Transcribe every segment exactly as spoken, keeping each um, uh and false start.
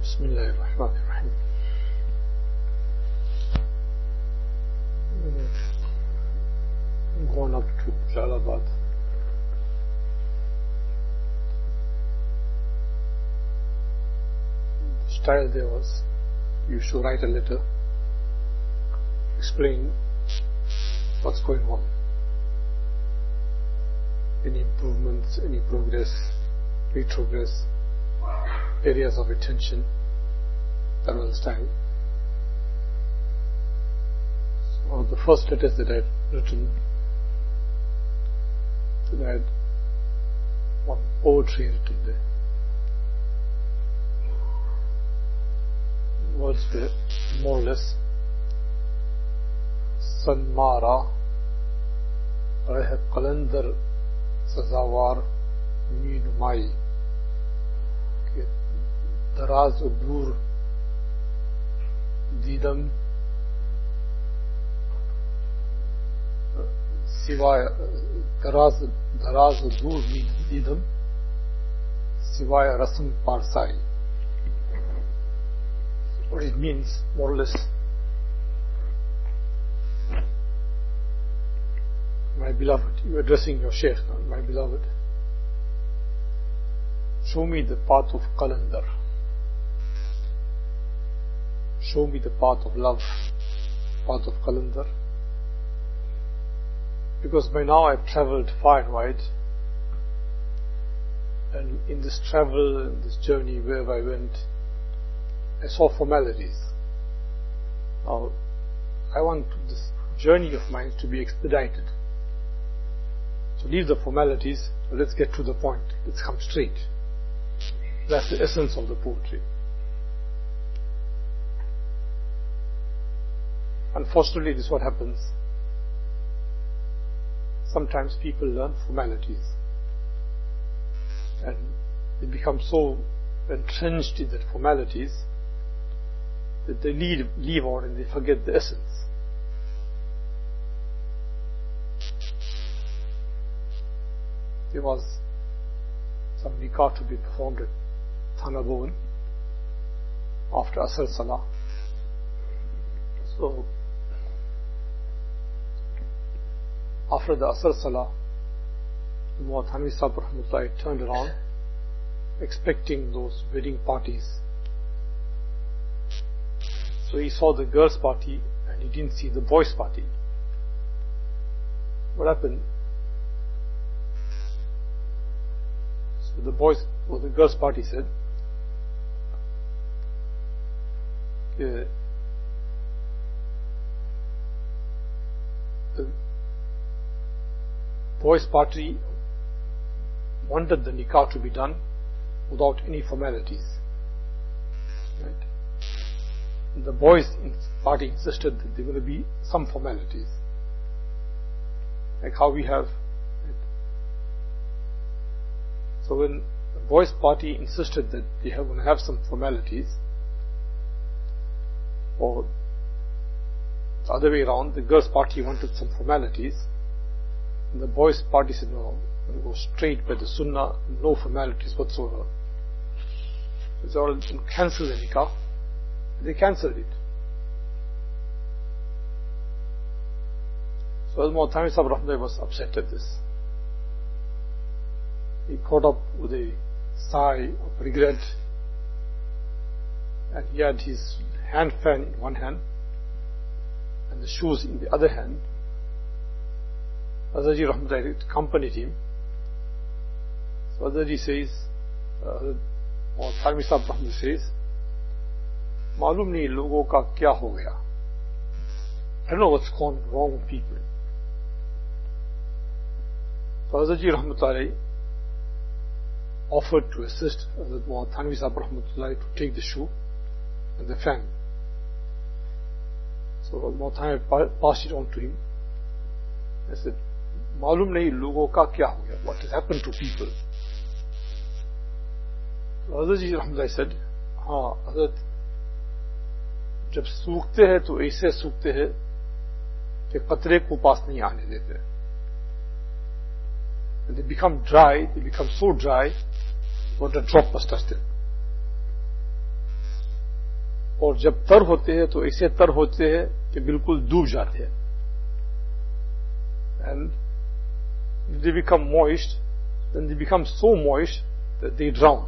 Bismillahirrahmanirrahim. Going up to Jalalabad. The style there was, you should write a letter, explain what's going on, any improvements, any progress, retrogress, areas of attention. That was the style. So the first letters that I had written, that I had one poetry written there. Words were more or less, Sanmara Reh Qalandar Sazawar Meenumai, दराज और दूर दीदम सिवाय दराज दराज और दूर दीदम सिवाय रस्म पारसाई. What it means, more or less, my beloved, you are addressing your Shaykh, my beloved, show me the path of Qalandar. Show me the path of love, path of Qalandar. Because by now I've travelled far and wide, and in this travel, in this journey, wherever I went, I saw formalities. Now, I want this journey of mine to be expedited. So leave the formalities, let's get to the point, let's come straight. That's the essence of the poetry. Unfortunately, this is what happens. Sometimes people learn formalities and they become so entrenched in that formalities that they leave, leave on and they forget the essence. There was some nikah to be performed at Thana Bhawan after Asr Salah. So, after the Asr Salah, Imam Thanvi Sahib Rahmatullahi turned around expecting those wedding parties. So he saw the girls' party and he didn't see the boys' party. What happened? So the boys, or the girls' party said, uh, the boys' party wanted the nikah to be done without any formalities. Right? And the boys' party insisted that there were going to be some formalities, like how we have. Right? So when the boys' party insisted that they are going to have some formalities, or the other way around, the girls' party wanted some formalities, and the boys' party said, no, we're going to go straight by the sunnah, no formalities whatsoever. So they all cancel the nikah. They cancelled it. So Imam Thanvi Sahib Rahmatullahi was upset at this. He caught up with a sigh of regret, and he had his hand fan in one hand and the shoes in the other hand. Hazratji Rahmatullahi accompanied him. So Hazratji says, uh, or Thanvi Sahib Rahmatullahi says, मालूम नहीं लोगों का क्या हो गया. I don't know what's gone wrong with people. So Hazratji Rahmatullahi offered to assist Hazrat Thanvi Sahib Rahmatullahi to take the shoe and the fan. So Hazrat Thanvi passed it on to him. I said, मालूम नहीं लोगों का क्या हो गया. What has happened to people? So Hazratji Rahmatullahi said, हाँ Hazrat, जब सूखते हैं तो ऐसे सूखते हैं कि कतरे को पास नहीं आने देते. When they become dry, they become so dry, not a drop must touch them. और जब तर होते हैं तो ऐसे तर होते हैं कि बिल्कुल डूब जाते हैं. And if they become moist, then they become so moist that they drown.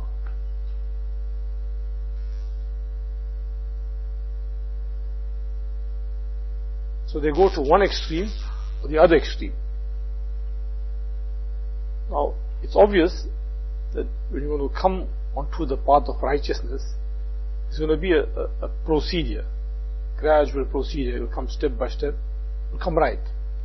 So they go to one extreme or the other extreme. Now, it's obvious that when you want to come onto the path of righteousness, it's going to be a, a, a procedure, gradual procedure. It will come step by step, it will come right.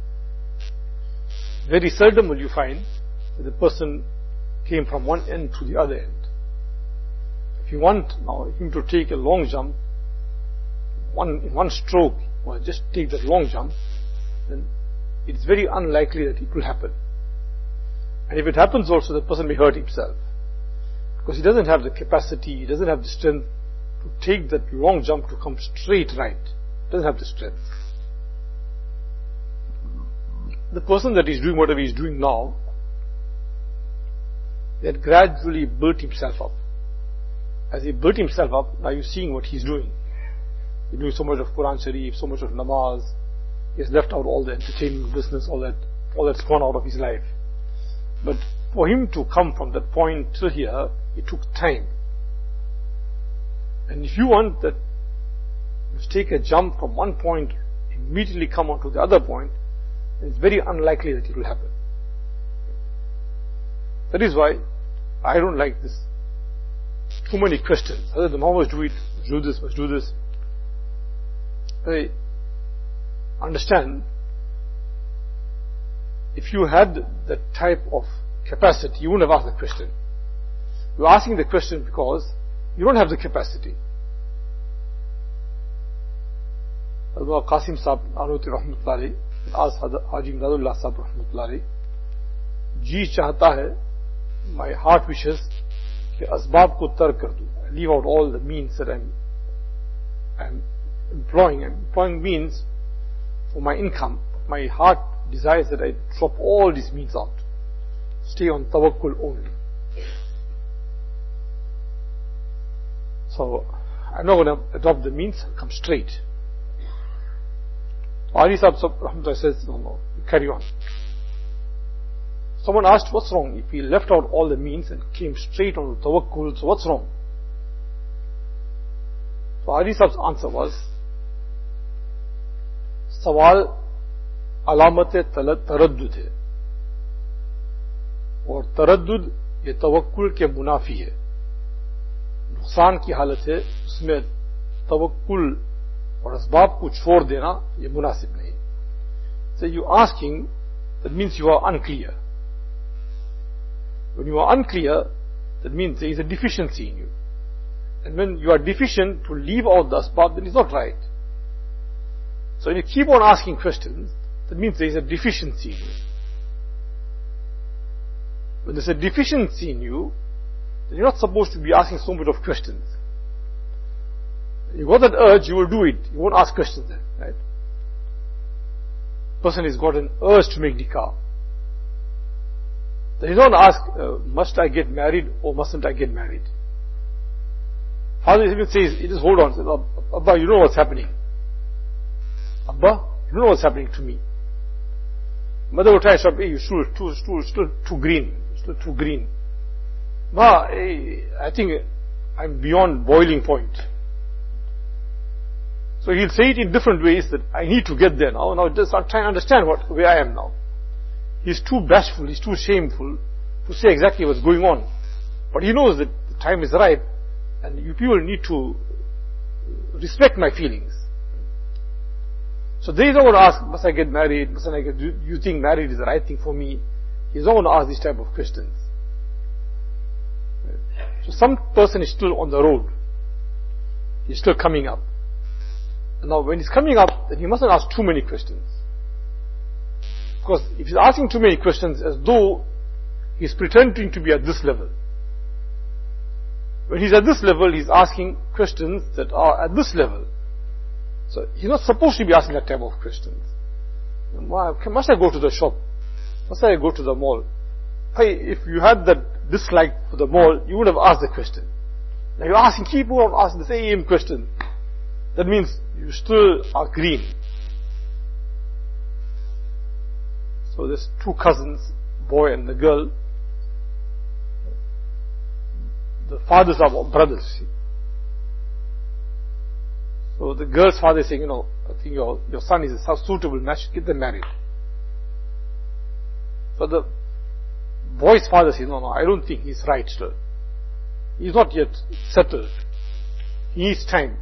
Very seldom will you find that the person came from one end to the other end. If you want now him to take a long jump, one in one stroke, or just take that long jump, then it's very unlikely that it will happen. And if it happens also, the person may hurt himself, because he doesn't have the capacity, he doesn't have the strength to take that long jump to come straight right. He doesn't have the strength. The person that is doing whatever he is doing now, he had gradually built himself up. As he built himself up, now you're seeing what he's doing. He's doing so much of Quran Sharif, so much of namaz. He has left out all the entertainment business, all that, all that's gone out of his life. But for him to come from that point till here, it took time. And if you want that, you take a jump from one point, immediately come on to the other point, then it's very unlikely that it will happen. That is why I don't like this. Too many questions. Other the Muhammad must do it, must do this, must do this. I understand, if you had that type of capacity, you wouldn't have asked the question. You're asking the question because you don't have the capacity. Al Qasim Sahib Anuti Rahmatullahi, as Haji Imdadullah Sahib Rahmatullahi, ji chahta hai, my heart wishes कि असबाब को तर्क कर दूं. Leave out all the means that I'm, I'm employing. I'm employing means for my income. My heart desires that I drop all these means out. Stay on tawakkul only. So, I'm not going to adopt the means and come straight. Ali Sahib says, no, no, carry on. Someone asked, what's wrong? If he left out all the means and came straight on the tawakkul, so what's wrong? So Ali Sahib's answer was, सवाल अलामत तरद्दुद है, और तरद्दुद ये तवक्कुल के मुनाफी है. नुकसान की हालत है, उसमें तवक्कुल और असबाब को छोड़ देना ये मुनासिब नहीं. So you asking, that means you are unclear. When you are unclear, that means there is a deficiency in you. And when you are deficient, to leave out the asbab, then it's not right. So when you keep on asking questions, that means there is a deficiency in you. When there's a deficiency in you, then you're not supposed to be asking so much of questions. You got that urge, you will do it. You won't ask questions then, right? Person has got an urge to make nikah. Then you don't ask, uh, must I get married or mustn't I get married? Father even says, you just hold on, says, Abba, you know what's happening. Abba, you know what's happening to me. Mother will try to stop, hey, you're still, too, still, still too green, still too green. Ma, hey, I think I'm beyond boiling point. So he'll say it in different ways that I need to get there now. Now just start trying to understand what, where I am now. He's too bashful, he's too shameful to say exactly what's going on. But he knows that the time is ripe and you people need to respect my feelings. So they don't want to ask, must I get married? Must I get, do you think married is the right thing for me? He's not going to ask these type of questions. So some person is still on the road. He's still coming up. And now when he's coming up, then he mustn't ask too many questions. Because if he's asking too many questions as though he's pretending to be at this level. When he's at this level, he's asking questions that are at this level. So he's not supposed to be asking that type of questions. Must I go to the shop? Must I go to the mall? Hey, if you had that dislike for the mall, you would have asked the question. Now you're asking, keep on asking the same question. That means you still are green. So there's two cousins, boy and the girl. The fathers are brothers. See? So the girl's father is saying, you know, I think your, your son is a suitable match, get them married. So the boy's father says, no, no, I don't think he's right still. He's not yet settled. He needs time.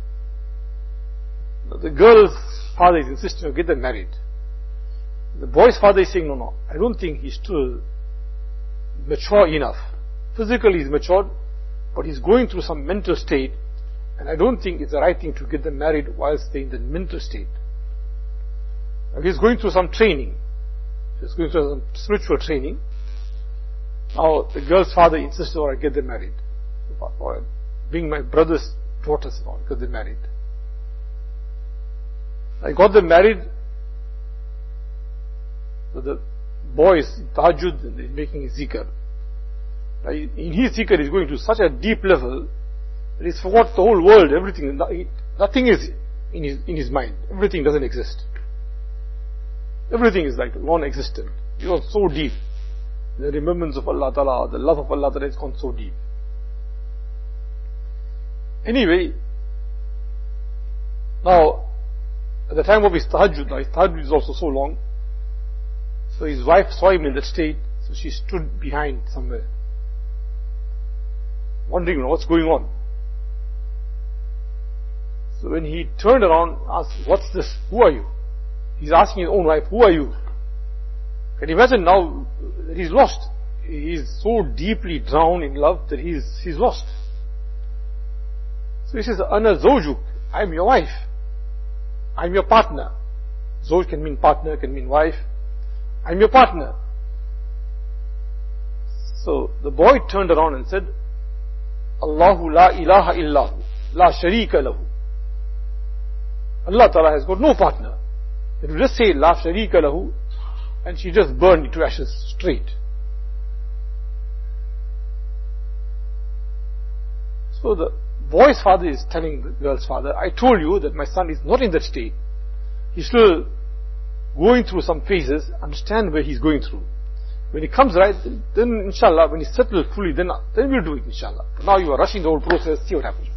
The girl's father is insisting to get them married. The boy's father is saying, no, no, I don't think he's still mature enough. Physically he's matured, but he's going through some mental state, and I don't think it's the right thing to get them married while staying in the mental state. And he's going through some training. He's going through some spiritual training. Now the girl's father insisted, or I get them married. Or bring my brother's daughters and all, get them married. I got them married. So the boy is tahajjud and he's making his zikr. In his zikr he's going to such a deep level that he's forgot the whole world, everything. Nothing is in his, in his mind. Everything doesn't exist. Everything is like non-existent. He was so deep. The remembrance of Allah Ta'ala, the love of Allah Ta'ala has gone so deep. Anyway, now, at the time of his tahajjud, now his tahajjud is also so long, so his wife saw him in that state, so she stood behind somewhere, wondering what's going on. So when he turned around, asked, what's this? Who are you? He's asking his own wife, who are you? Can you imagine now that he's lost? He's so deeply drowned in love that he's, he's lost. So he says, Ana zawjuk, I'm your wife. I'm your partner. Zawj can mean partner, can mean wife. I'm your partner. So the boy turned around and said, Allahu la ilaha illahu, la sharika lahu. Allah Ta'ala has got no partner. It will just say la sharika lahu, and she just burned into ashes straight. So the boy's father is telling the girl's father, I told you that my son is not in that state. He's still going through some phases. Understand where he's going through. When he comes right, then, then inshallah, when he's settled fully, then, then we'll do it inshallah. But now you are rushing the whole process, see what happens.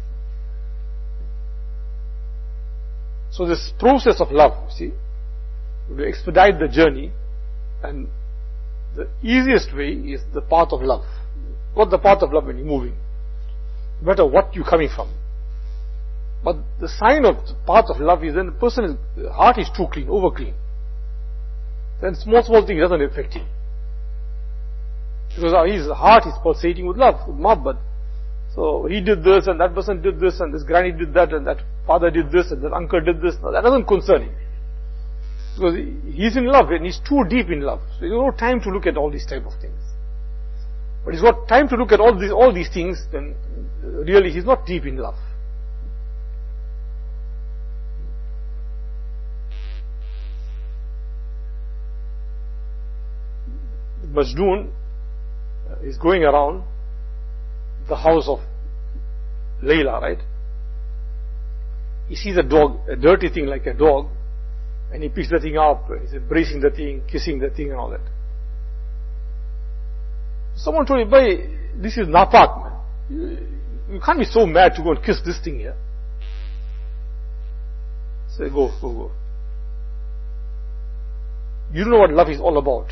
So this process of love, see, we expedite the journey, and the easiest way is the path of love. Got the path of love when you're moving, no matter what you're coming from. But the sign of the path of love is then the person's heart is too clean, over clean. Then small, small thing doesn't affect him. Because his heart is pulsating with love, with muhabbat. So he did this, and that person did this, and this granny did that, and that father did this, and that uncle did this. No, that doesn't concern him. Because he's in love, and he's too deep in love. So he's got no time to look at all these type of things. But he's got time to look at all these, all these things, then really he's not deep in love. Majnun is going around the house of Layla, right? He sees a dog, a dirty thing like a dog, and he picks the thing up, he's embracing the thing, kissing the thing and all that. Someone told him, boy, this is napak, man. You, you can't be so mad to go and kiss this thing here. Say, go, go, go. You don't know what love is all about.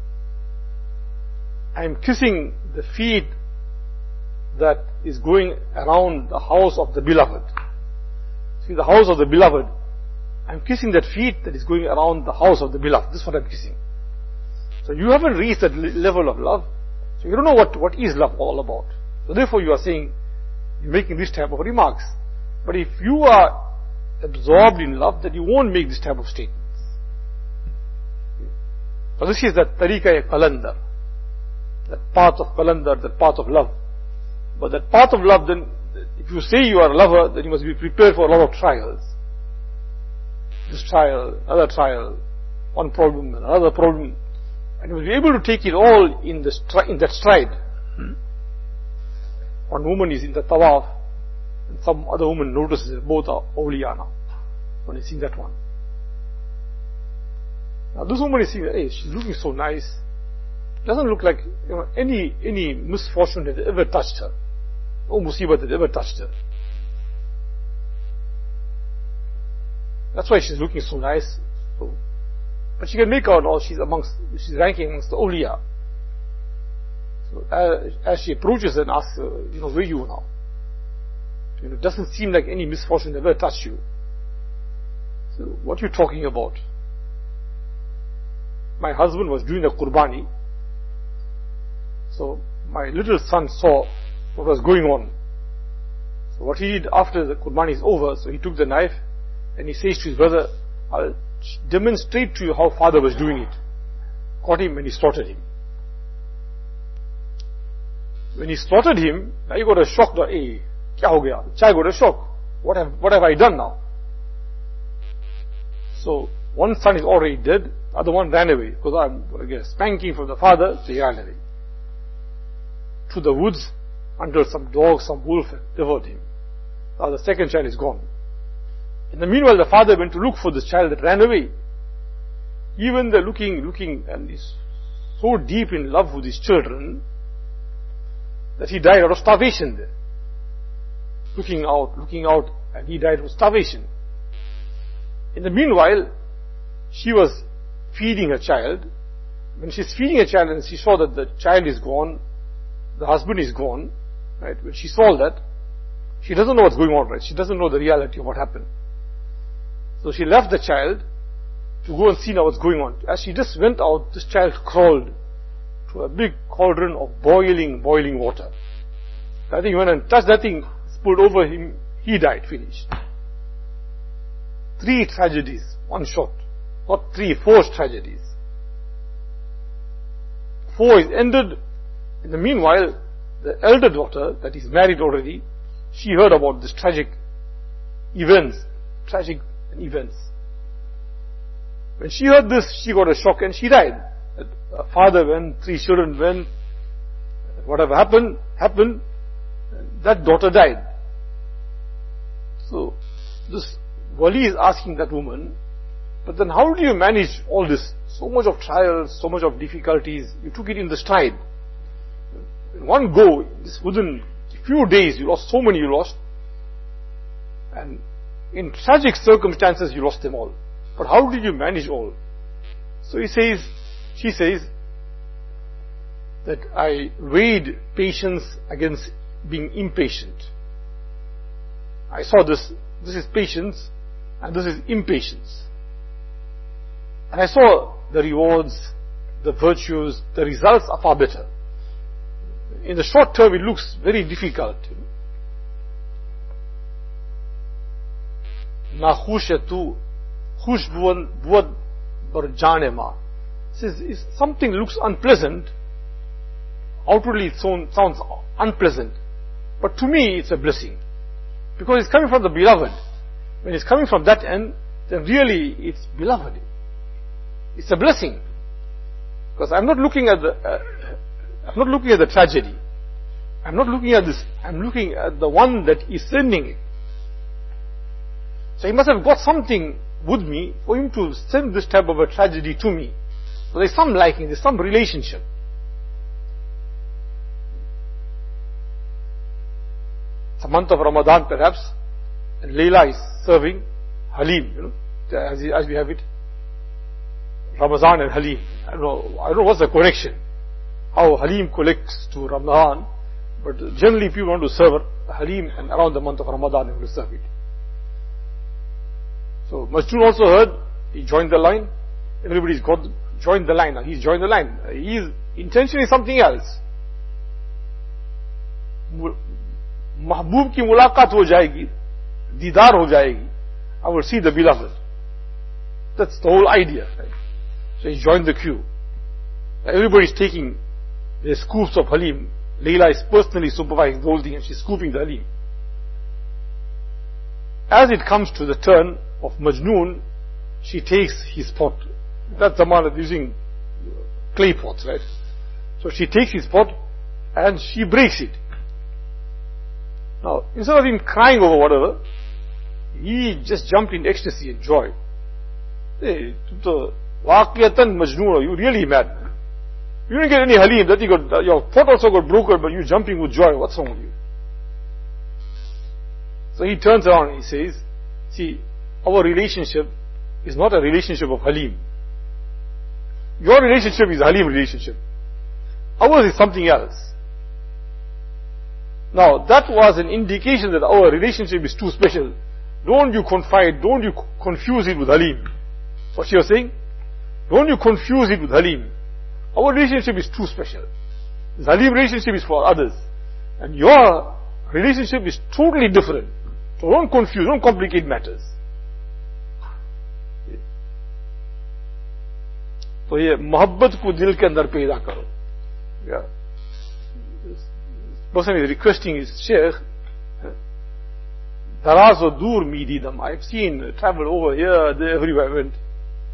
I am kissing the feet that is going around the house of the beloved. See, the house of the beloved. I am kissing that feet that is going around the house of the beloved. This is what I am kissing. So you haven't reached that level of love. So you don't know what, what is love all about. So therefore you are saying, you're making this type of remarks. But if you are absorbed in love, then you won't make this type of statements. So this is that tariqa-e-qalandar. That path of qalandar, that path of love. But that path of love, then, if you say you are a lover, then you must be prepared for a lot of trials. This trial, another trial, one problem, another problem. And you must be able to take it all in, the stri in that stride. Hmm? One woman is in the tawaf, And some other woman notices that both are awliya now, when he's seeing that one. Now this woman is seeing, hey, she's looking so nice. Doesn't look like, you know, any, any misfortune that ever touched her. No musibah that ever touched her. That's why she's looking so nice. So, but she can make out, oh, she's amongst, she's ranking amongst the awliya. So as, as she approaches and asks, uh, you know, where are you now? You know, it doesn't seem like any misfortune ever touched you. So what are you talking about? My husband was doing the qurbani. So my little son saw what was going on. So what he did after the qurbani is over, so he took the knife and he says to his brother, I'll demonstrate to you how father was doing it. Caught him and he slaughtered him. When he slaughtered him, now he got a shock. Hey, kya ho gaya? Chai got a shock. What have, what have I done now? So one son is already dead, the other one ran away because I'm going to get spanking from the father, so he ran away to the woods until some dog, some wolf had devoured him. Now the second child is gone. In the meanwhile, the father went to look for this child that ran away. Even the looking, looking, and is so deep in love with his children that he died out of starvation there. Looking out, looking out, and he died of starvation. In the meanwhile, she was feeding her child. When she's feeding her child and she saw that the child is gone, the husband is gone, right? When she saw that, she doesn't know what's going on, right? She doesn't know the reality of what happened. So she left the child to go and see now what's going on. As she just went out, this child crawled to a big cauldron of boiling, boiling water. I think when and touched that thing, spilled over him, he died, finished. Three tragedies, one shot. Not three, four tragedies. Four is ended. In the meanwhile, the elder daughter, that is married already, she heard about this tragic events, tragic events. When she heard this, she got a shock and she died. Her father went, three children went, whatever happened, happened, that daughter died. So, this wali is asking that woman, but then how do you manage all this? So much of trials, so much of difficulties, you took it in the stride. In one go, this within a few days, you lost so many you lost. And in tragic circumstances, you lost them all. But how did you manage all? So he says, she says, that I weighed patience against being impatient. I saw this, this is patience, and this is impatience. And I saw the rewards, the virtues, the results are far better. In the short term, it looks very difficult. Na khushatu khushbuan buad barjanema. Says if something looks unpleasant, outwardly it sounds unpleasant, but to me it's a blessing, because it's coming from the beloved. When it's coming from that end, then really it's beloved. It's a blessing, because I'm not looking at the uh, I'm not looking at the tragedy. I'm not looking at this. I'm looking at the one that is sending it. So he must have got something with me for him to send this type of a tragedy to me. So there's some liking, there's some relationship. It's a month of Ramadan perhaps, and Layla is serving Halim, you know, as, as we have it. Ramadan and Halim. I don't know, I don't know what's the correction. How Halim collects to Ramadan, but generally if you want to serve Halim, and around the month of Ramadan you will serve it. So Majnun also heard, he joined the line. Everybody's got joined the line. He's joined the line. His intention is something else. Mahboob ki mulaqat ho jayegi, didar ho jayegi. I will see the beloved. That's the whole idea. Right? So he joined the queue. Everybody's taking the scoops of Halim. Layla is personally supervising the whole thing, and she's scooping the Halim. As it comes to the turn of Majnun, she takes his pot. That's the man using clay pots, right? So she takes his pot and she breaks it. Now, instead of him crying over whatever, he just jumped in ecstasy and joy. Hey, Waqiyatan Majnoon, you really mad, man. You didn't get any halim, that you got, your foot also got broken, but you jumping with joy. What's wrong with you? So he turns around and he says, see, our relationship is not a relationship of halim. Your relationship is a halim relationship. Ours is something else. Now, that was an indication that our relationship is too special. Don't you confide, don't you confuse it with halim. What you're saying? Don't you confuse it with halim. Our relationship is too special. This halim relationship is for others. And your relationship is totally different. So don't confuse, don't complicate matters. तो ये मोहब्बत को दिल के अंदर पैदा करो. Yeah. This person is requesting his sheikh, Daraz or Dur Mididam. I've seen travel over here, there, everywhere I went.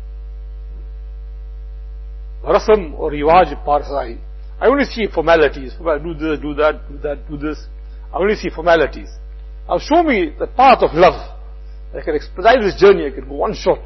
Rasam or Riwaj Parsai. I only see formalities. Do this, do that, do that, do this. I only see formalities. Now show me the path of love. I can expedite this journey, I can go one shot.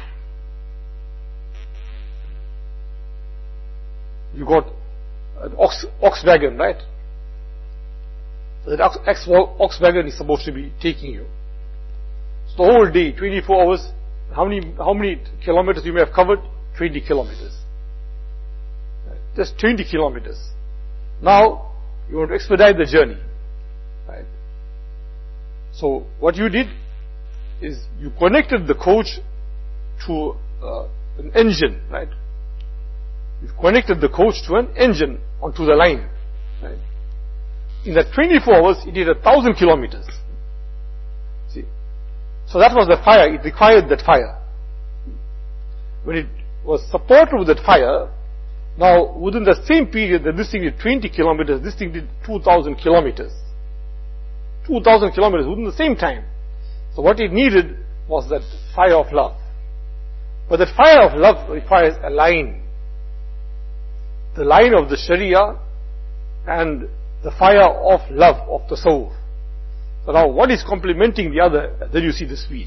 You got an ox, ox wagon, right? So that ox, ox, ox wagon is supposed to be taking you. So the whole day, twenty-four hours, how many, how many kilometers you may have covered? twenty kilometers. Right? Just twenty kilometers. Now, you want to expedite the journey. Right? So, what you did is you connected the coach to uh, an engine, right? You've connected the coach to an engine onto the line. Right? In that twenty-four hours, it did a thousand kilometers. See? So that was the fire, it required that fire. When it was supported with that fire, now within the same period that this thing did twenty kilometers, this thing did two thousand kilometers. two thousand kilometers within the same time. So what it needed was that fire of love. But that fire of love requires a line. The line of the Sharia and the fire of love of the soul. So now one is complementing the other, then you see the speed.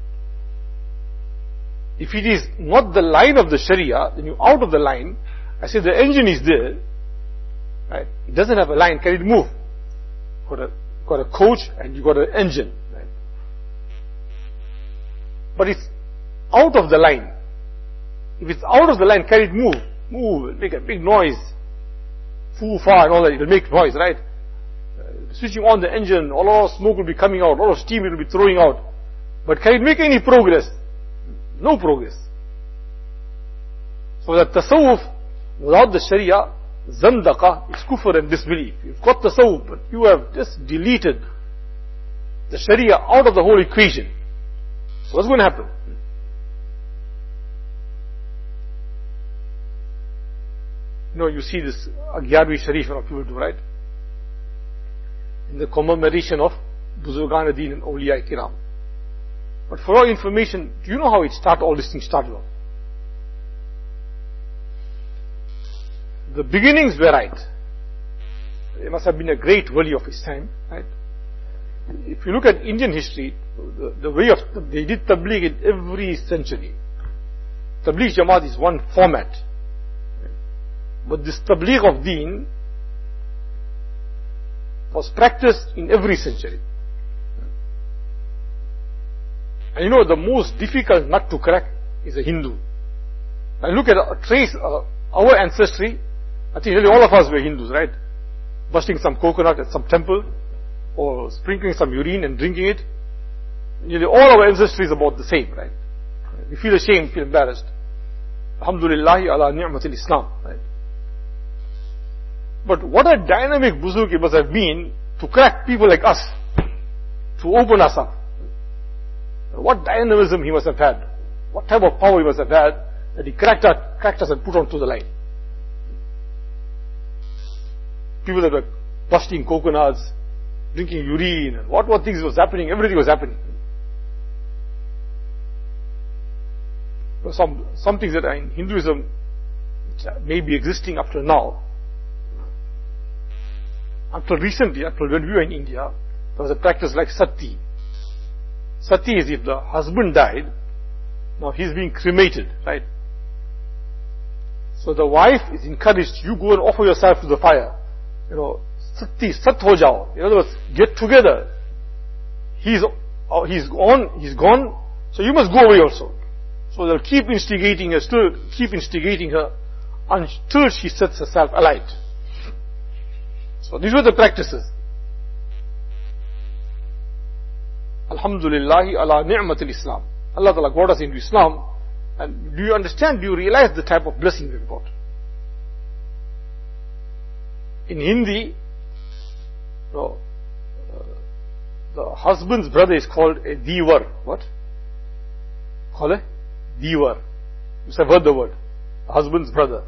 If it is not the line of the Sharia, then you're out of the line. I say the engine is there, right? It doesn't have a line, can it move? Got a, got a coach and you got an engine, right? But it's out of the line. If it's out of the line, can it move? Move, make a big noise. Foo, far and all that, it will make noise, right? Uh, switching on the engine, a lot of smoke will be coming out, a lot of steam it will be throwing out. But can it make any progress? No progress. So that tasawwuf, without the sharia, zandaqa, is kufr and disbelief. You've got tasawwuf, but you have just deleted the sharia out of the whole equation. So what's going to happen? You know, you see this Agyarvi Sharif, what people do, right? In the commemoration of Buzurgan ad-Din and Awliya Kiram. But for your information, do you know how it started, all these things started off? The beginnings were right. He must have been a great wali of his time, right? If you look at Indian history, the, the way of, they did tabligh in every century. Tabligh Jamaat is one format. But this tabligh of deen was practiced in every century. And you know, the most difficult nut to crack is a Hindu. And look at a trace, uh, our ancestry. I think nearly all of us were Hindus, right? Busting some coconut at some temple, or sprinkling some urine and drinking it. Nearly all our ancestry is about the same, right? We feel ashamed, feel embarrassed. Alhamdulillahi ala ni'matil Islam, right? But what a dynamic buzurg it must have been to crack people like us, to open us up. What dynamism he must have had, what type of power he must have had, that he cracked us, cracked us and put onto the line. People that were busting coconuts, drinking urine, and what what things was happening, everything was happening. Some, some things that are in Hinduism, which may be existing up to now, until recently, until when we were in India, there was a practice like sati. Sati is if the husband died, now he's being cremated, right? So the wife is encouraged, you go and offer yourself to the fire. You know, sati, sat ho jao. In other words, get together. He's, uh, he's gone, he's gone, so you must go away also. So they'll keep instigating her, still keep instigating her, until she sets herself alight. So these were the practices. Alhamdulillahi ala ni'matil Islam. Allah Ta'ala got us into Islam. And do you understand, do you realize the type of blessing we've got? In Hindi, no, uh, the husband's brother is called a divar. What? Call it? Divar. You have heard the word. The husband's brother.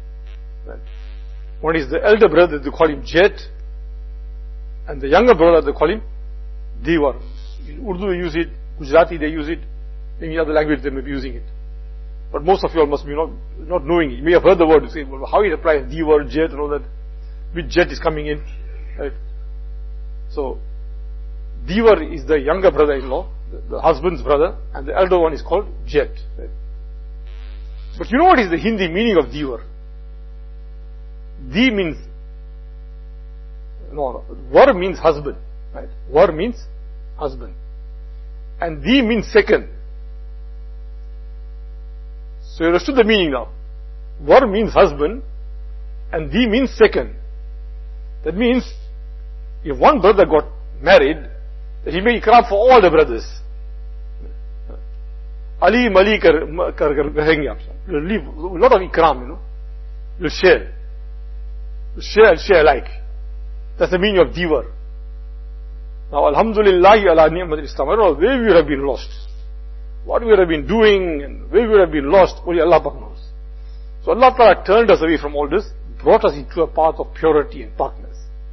One is the elder brother, they call him Jet. And the younger brother, they call him Divar. In Urdu they use it, Gujarati they use it, in any other language they may be using it. But most of you all must be not, not knowing it. You may have heard the word, you say, well, how it applies, Divar, Jet and all that. Which Jet is coming in, right? So, Divar is the younger brother-in-law, the, the husband's brother, and the elder one is called Jet. Right? But you know what is the Hindi meaning of Divar? Di means, no, no, Var means husband, right? Var means husband. And Di means second. So you understood the meaning now. Var means husband, and Di means second. That means, if one brother got married, that he may ikram for all the brothers. Ali, Mali, kar, kar, kar, kar, you'll leave a lot of ikram, you know. You'll share. You'll share and share alike. That's the meaning of Divar. Now, Alhamdulillah, ala ni'mat Islam. I don't know where we would have been lost. What we would have been doing, and where we would have been lost, only Allah knows. So Allah Ta'ala turned us away from all this, brought us into a path of purity and darkness.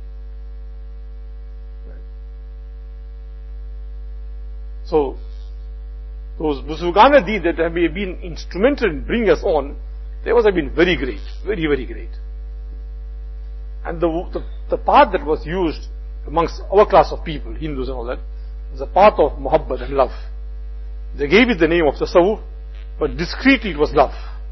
So, those Buzurgana deeds that have been instrumental in bringing us on, they must have been very great, very, very great. And the, the, the path that was used amongst our class of people, Hindus and all that, was a path of muhabbat and love. They gave it the name of tasawwuf, but discreetly it was love.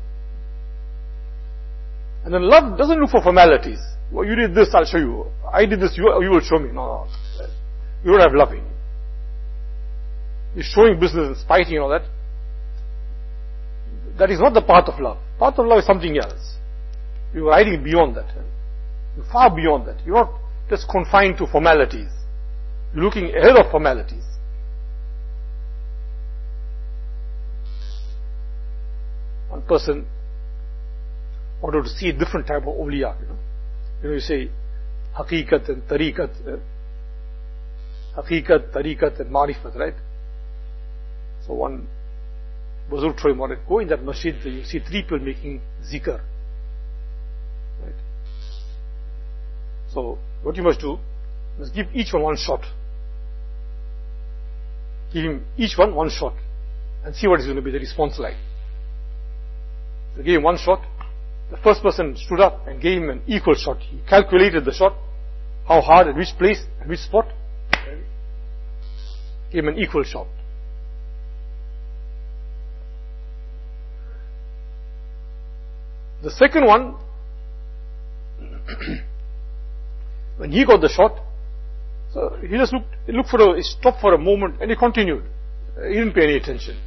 And then love doesn't look for formalities. Well, you did this, I'll show you. I did this, you, you will show me. No, no. You don't have loving. You're showing business and spiting and all that. That is not the path of love. Path of love is something else. You're riding beyond that. You're far beyond that. You're not just confined to formalities. You're looking ahead of formalities. One person wanted to see a different type of awliya, you know. You know, you say haqiqat and tariqat, uh, haqiqat, tariqat and marifat, right? So one Buzurg told him, go in that masjid, you see three people making zikr. Right? So what you must do, you must give each one one shot. Give him each one one shot and see what is going to be the response like. So gave him one shot. The first person stood up and gave him an equal shot. He calculated the shot, how hard, at which place, at which spot. Gave him an equal shot. The second one, when he got the shot, so he just looked, he looked for a, he stopped for a moment and he continued. He didn't pay any attention.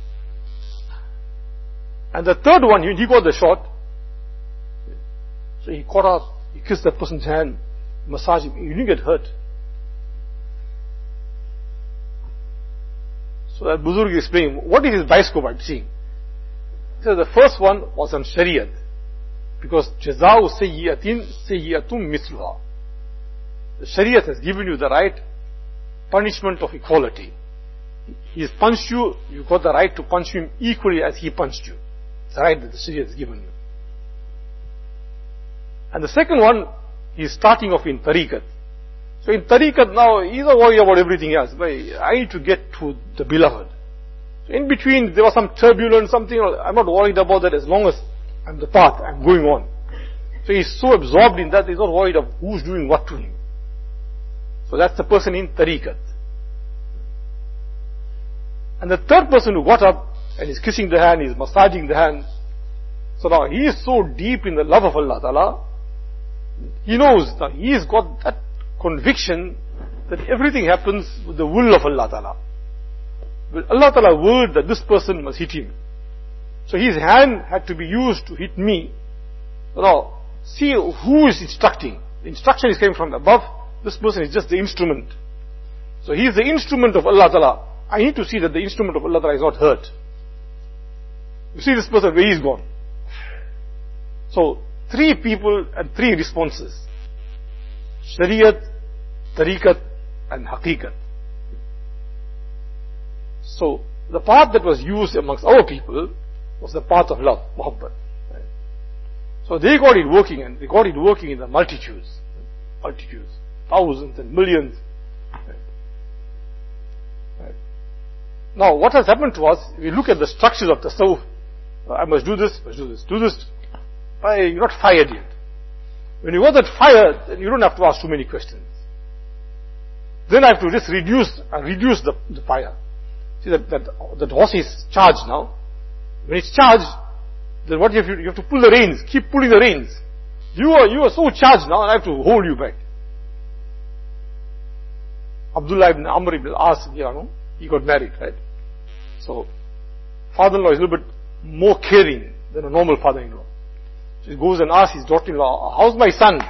And the third one, he, he got the shot. So he caught up, he kissed that person's hand, massaged him. He didn't get hurt. So that Buzurg explained, what is his bioscope I'm seeing? He said the first one was on Shariat. Because jazā'u sayyi'atin sayyi'atum mithluha. The Shariat has given you the right punishment of equality. He has punched you, you got the right to punch him equally as he punched you. It's the right that the Shariat has given you. And the second one, he is starting off in tariqat. So in tariqat now, he's not worried about everything else. But I need to get to the beloved. So in between, there was some turbulence, something, I'm not worried about that as long as I'm the path, I'm going on. So he's so absorbed in that, he's not worried of who's doing what to him. So that's the person in tariqat. And the third person who got up and is kissing the hand, is massaging the hand. So now he is so deep in the love of Allah Ta'ala. He knows that he has got that conviction that everything happens with the will of Allah Ta'ala. But Allah Ta'ala willed that this person must hit him. So his hand had to be used to hit me. So now, see who is instructing. The instruction is coming from above. This person is just the instrument. So he is the instrument of Allah Ta'ala. I need to see that the instrument of Allah Ta'ala is not hurt. You see this person where he is gone. So, three people and three responses. Shariat, Tariqat and Haqiqat. So, the path that was used amongst our people was the path of love, Muhabbat. Right? So they got it working, and they got it working in the multitudes. Multitudes. Thousands and millions. Right? Right. Now, what has happened to us, if we look at the structures of Tasawwuf, I must do this, must do this, do this. You're not fired yet. When you got that fire, then you don't have to ask too many questions. Then I have to just reduce, uh, reduce the, the fire. See that, that, that horse is charged now. When it's charged, then what you have to, you have to pull the reins, keep pulling the reins. You are, you are so charged now, and I have to hold you back. Abdullah ibn Amr ibn al-As, you know, he got married, right? So, father-in-law is a little bit more caring than a normal father-in-law. So he goes and asks his daughter-in-law, how's my son?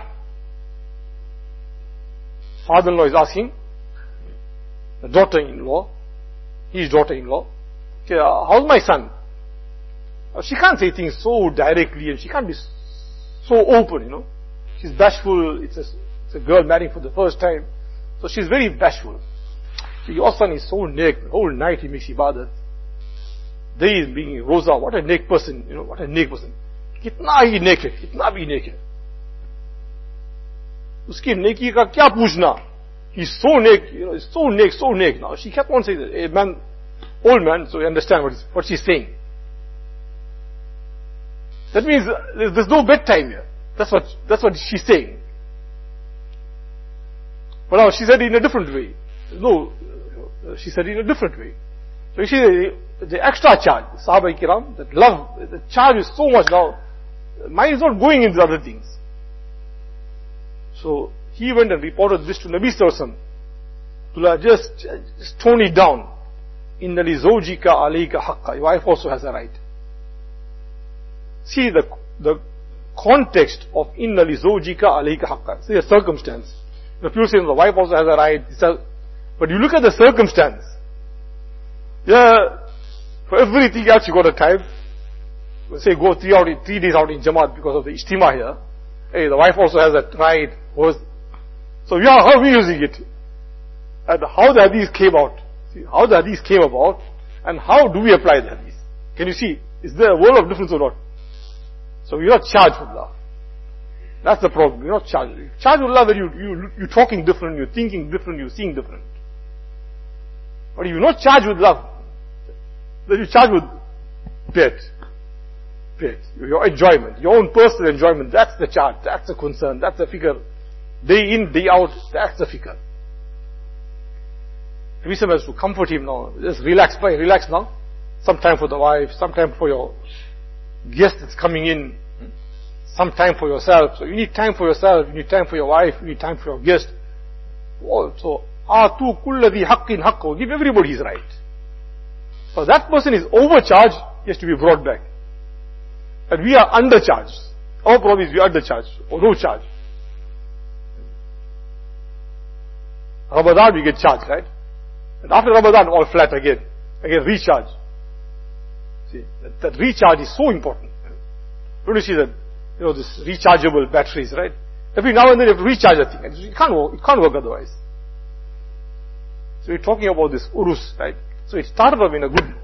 Father-in-law is asking the daughter-in-law, his daughter-in-law, okay, uh, how's my son? Uh, she can't say things so directly, and she can't be so open, you know. She's bashful. It's a, it's a girl marrying for the first time. So she's very bashful. So your son is so naked. The whole night he makes ibadat. Day is being rosa. What a naked person, you know, what a naked person. Kitna hi naked, kitna bhi naked. Uski neki ka kya puchna? He's so naked, you know, he's so naked, so naked. Now she kept on saying that, hey man, old man, so you understand what, what she's saying. That means there's, there's no bedtime here. That's what, that's what she's saying. But now she said it in a different way. No, she said it in a different way. So you see the, the extra charge, Sahaba Kiram, that love, the charge is so much now, mind is not going into other things. So he went and reported this to Nabi Sallallahu Alaihi Wasallam. Just, just tone it down. Inna li zawjika alayka haqqa. Your wife also has a right. See the, the context of inna li zawjika alayka haqqa. See the circumstance. The people say the wife also has a right. But you look at the circumstance. Yeah, for everything else you got a time. Say go three out, three days out in Jamaat because of the Ijtima here. Hey, the wife also has a right. So yeah, how are we using it? And how the hadith came out. See, how the hadith came about. And how do we apply the hadith? Can you see? Is there a world of difference or not? So you're not charged with love. That's the problem. You're not charged. You're charged with love that you, you, you're talking different, you're thinking different, you're seeing different. But if you're not charged with love, then you're charged with bed. Bed. Your enjoyment, your own personal enjoyment, that's the charge, that's the concern, that's the figure. Day in, day out, that's the figure. Nabi Sallallahu Alaihi Wasallam has to comfort him now. Just relax, boy, relax now. Some time for the wife, some time for your guest that's coming in, some time for yourself. So you need time for yourself, you need time for your wife, you need time for your guest. So, Atu kulladhi haqqin haqqo. Give everybody his right. So that person is overcharged, he has to be brought back. And we are undercharged. Our problem is we are undercharged, or no charge. Ramadan we get charged, right? And after Ramadan all flat again. Again recharge. See, that, that recharge is so important. Don't you see that, you know, this rechargeable batteries, right? Every now and then you have to recharge a thing. It can't work, it can't work otherwise. So we're talking about this urus, right? So it started off in a good.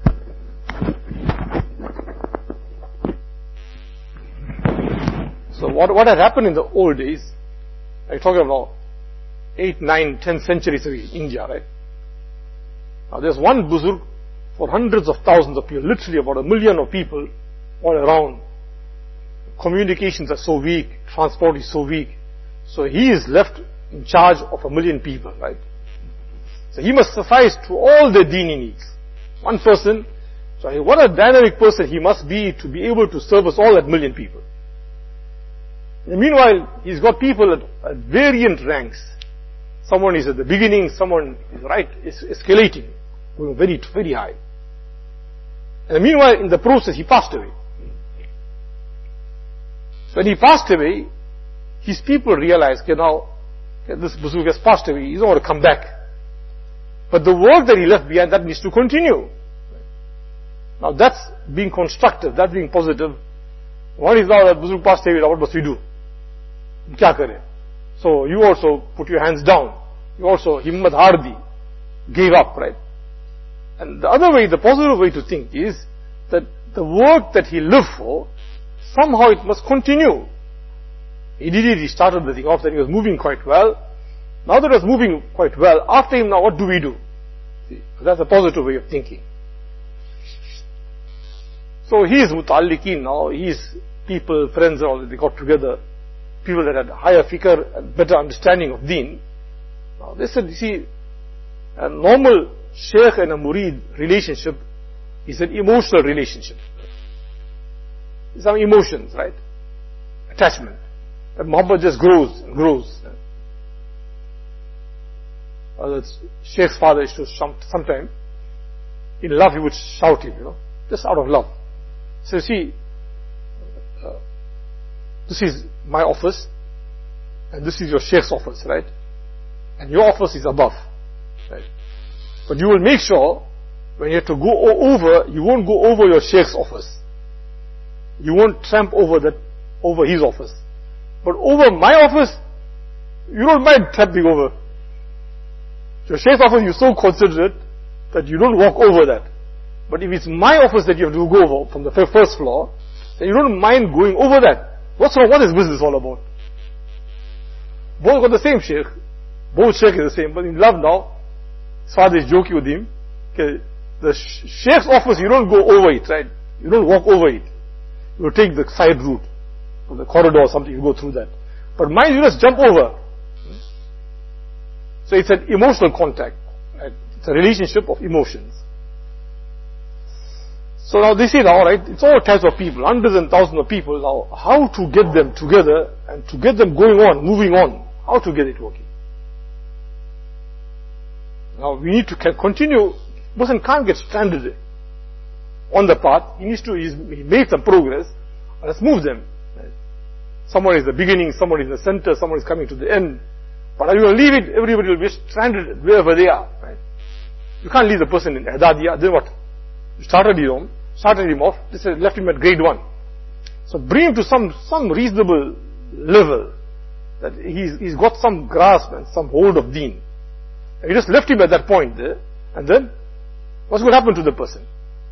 So what, what had happened in the old days, I'm talking about eight, nine, ten centuries in India, right? Now there's one buzurg for hundreds of thousands of people, literally about a million of people all around. Communications are so weak, transport is so weak. So he is left in charge of a million people, right? So he must suffice to all the dini needs. One person. So what a dynamic person he must be to be able to service all that million people. And meanwhile, he's got people at, at variant ranks. Someone is at the beginning, someone is right, is escalating, going very, very high. And meanwhile, in the process, he passed away. So when he passed away, his people realized, okay, now, okay, this Buzurg has passed away, he's not going to come back. But the work that he left behind, that needs to continue. Now that's being constructive, that's being positive. What is now that Buzurg passed away, what must we do? Kya kare? So you also put your hands down. You also, himmat hardi, gave up, right? And the other way, the positive way to think is that the work that he lived for, somehow it must continue. He did it, he started the thing off, that he was moving quite well. Now that it was moving quite well, after him now what do we do? See, that's a positive way of thinking. So his muta'alliqeen now, his people, friends and all, they got together, people that had higher fikr and better understanding of deen. Now they said, you see, a normal shaykh and a murid relationship is an emotional relationship. Some emotions, right? Attachment. And Muhammad just grows and grows. Uh, Sheikh's father used to sometime, in love he would shout him, you know, just out of love. So you see, uh, this is my office, and this is your Sheikh's office, right? And your office is above, right? But you will make sure, when you have to go over, you won't go over your Sheikh's office. You won't tramp over that, over his office. But over my office, you don't mind tramping over. Your Sheikh's office, you're so considerate that you don't walk over that. But if it's my office that you have to go over from the first floor, then you don't mind going over that. What's wrong? What is business all about? Both got the same Sheikh. Both Sheikh is the same. But in love now, his father is joking with him. Okay, the Sheikh's office, you don't go over it, right? You don't walk over it. You take the side route, or the corridor or something, you go through that. But mine, you just jump over. So it's an emotional contact. Right? It's a relationship of emotions. So now they say now, right, it's all types of people, hundreds and thousands of people. Now, how to get them together and to get them going on, moving on? How to get it working? Now we need to continue. A person can't get stranded on the path. He needs to, he's, he made some progress. Let's move them. Right? Someone is the beginning, someone is the center, someone is coming to the end. But are you going to leave it? Everybody will be stranded wherever they are. Right? You can't leave the person in Adadiya. Then what? You started him, started him off, this left him at grade one. So bring him to some, some reasonable level, that he's, he's got some grasp and some hold of deen. And you just left him at that point there, and then, what's going to happen to the person?